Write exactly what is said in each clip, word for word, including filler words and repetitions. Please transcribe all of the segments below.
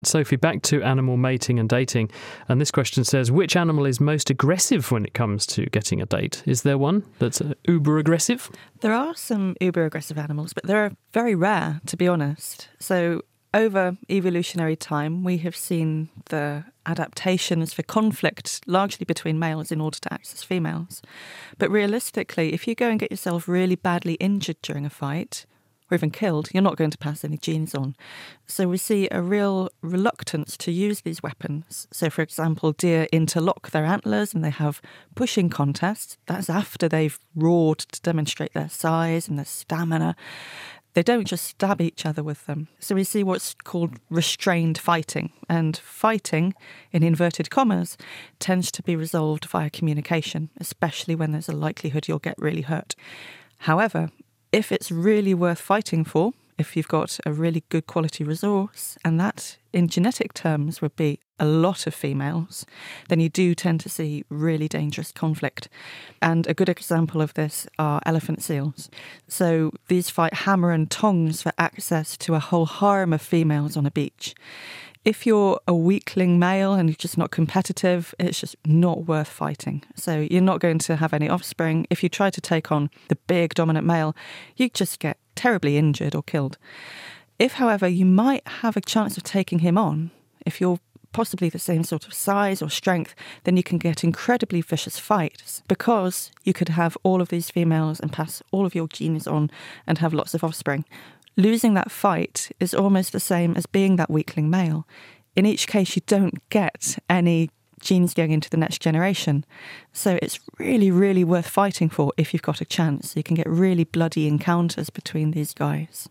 Sophie, back to animal mating and dating. And this question says, which animal is most aggressive when it comes to getting a date? Is there one that's uh, uber aggressive? There are some uber aggressive animals, but they're very rare, to be honest. So over evolutionary time, we have seen the adaptations for conflict largely between males in order to access females. But realistically, if you go and get yourself really badly injured during a fight, or even killed, you're not going to pass any genes on. So we see a real reluctance to use these weapons. So, for example, deer interlock their antlers and they have pushing contests. That's after they've roared to demonstrate their size and their stamina. They don't just stab each other with them. So we see what's called restrained fighting. And fighting, in inverted commas, tends to be resolved via communication, especially when there's a likelihood you'll get really hurt. However, if it's really worth fighting for, if you've got a really good quality resource, and that in genetic terms would be a lot of females, then you do tend to see really dangerous conflict. And a good example of this are elephant seals. So these fight hammer and tongs for access to a whole harem of females on a beach. If you're a weakling male and you're just not competitive, it's just not worth fighting. So you're not going to have any offspring. If you try to take on the big dominant male, you just get terribly injured or killed. If, however, you might have a chance of taking him on, if you're possibly the same sort of size or strength, then you can get incredibly vicious fights because you could have all of these females and pass all of your genes on and have lots of offspring. Losing that fight is almost the same as being that weakling male. In each case, you don't get any genes going into the next generation. So it's really, really worth fighting for if you've got a chance. You can get really bloody encounters between these guys.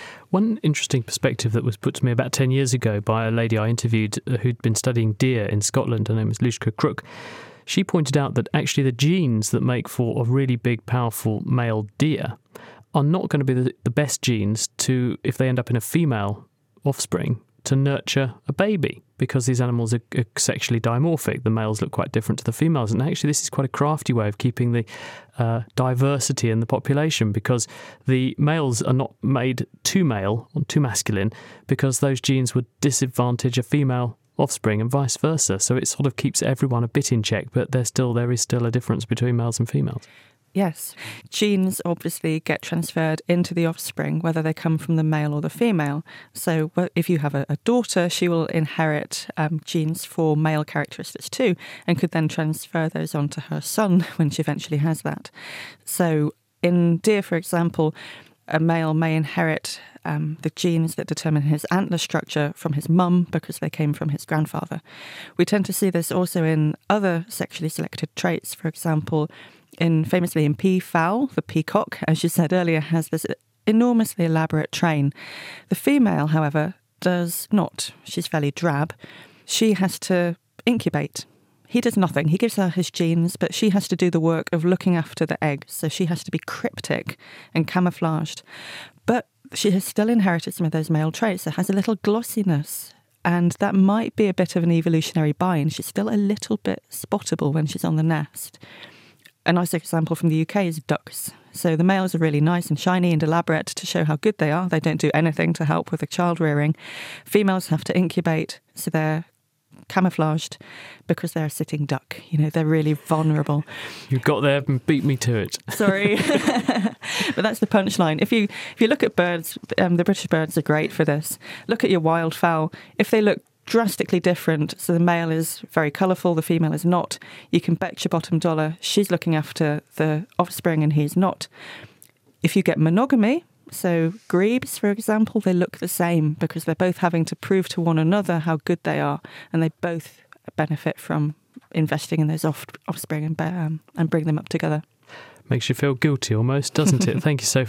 One interesting perspective that was put to me about ten years ago by a lady I interviewed who'd been studying deer in Scotland, her name was Lushka Crook. She pointed out that actually the genes that make for a really big, powerful male deer are not going to be the, the best genes to, if they end up in a female offspring, to nurture a baby, because these animals are, are sexually dimorphic. The males look quite different to the females. And actually this is quite a crafty way of keeping the uh, diversity in the population, because the males are not made too male or too masculine because those genes would disadvantage a female offspring and vice versa. So it sort of keeps everyone a bit in check, but there's still there is still a difference between males and females. Yes. Genes obviously get transferred into the offspring, whether they come from the male or the female. So if you have a, a daughter, she will inherit um, genes for male characteristics too, and could then transfer those onto her son when she eventually has that. So in deer, for example, a male may inherit um, the genes that determine his antler structure from his mum because they came from his grandfather. We tend to see this also in other sexually selected traits. For example, in famously in peafowl, the peacock, as you said earlier, has this enormously elaborate train. The female, however, does not. She's fairly drab. She has to incubate. He does nothing. He gives her his genes, but she has to do the work of looking after the eggs. So she has to be cryptic and camouflaged. But she has still inherited some of those male traits. It has a little glossiness. And that might be a bit of an evolutionary bind. She's still a little bit spottable when she's on the nest. A nice example from the U K is ducks. So the males are really nice and shiny and elaborate to show how good they are. They don't do anything to help with the child rearing. Females have to incubate, so they're camouflaged because they're a sitting duck. You know, they're really vulnerable. You got there and beat me to it. Sorry. But that's the punchline. If you if you look at birds, um, the British birds are great for this. Look at your wildfowl. If they look drastically different, so the male is very colourful, the female is not, you can bet your bottom dollar she's looking after the offspring and he's not. If you get monogamy, so grebes, for example, they look the same because they're both having to prove to one another how good they are, and they both benefit from investing in those off- offspring and, um, and bring them up together. Makes you feel guilty almost, doesn't it? Thank you so